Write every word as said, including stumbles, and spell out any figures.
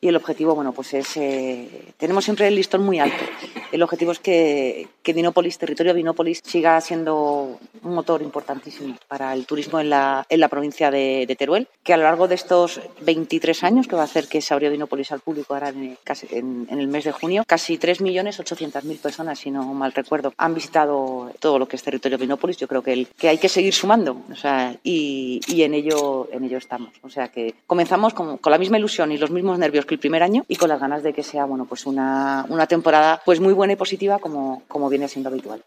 y el objetivo, bueno, pues es, eh, tenemos siempre el listón muy alto. El objetivo es que, que Vinópolis, territorio Vinópolis, siga siendo un motor importantísimo para el turismo en la, en la provincia de, de Teruel, que a lo largo de estos veintitrés años que va a hacer que se abrió Vinópolis al público ahora en, casi, en, en el mes de junio, casi tres millones ochocientas mil personas, si no mal recuerdo, han visitado todo lo que es territorio Vinópolis. Yo creo que, el, que hay que seguir sumando, o sea, y, y en ello en ello estamos. O sea que comenzamos con, con la misma ilusión y los mismos nervios que el primer año y con las ganas de que sea, bueno, pues una, una temporada pues muy buena y positiva como, como viene siendo habitual.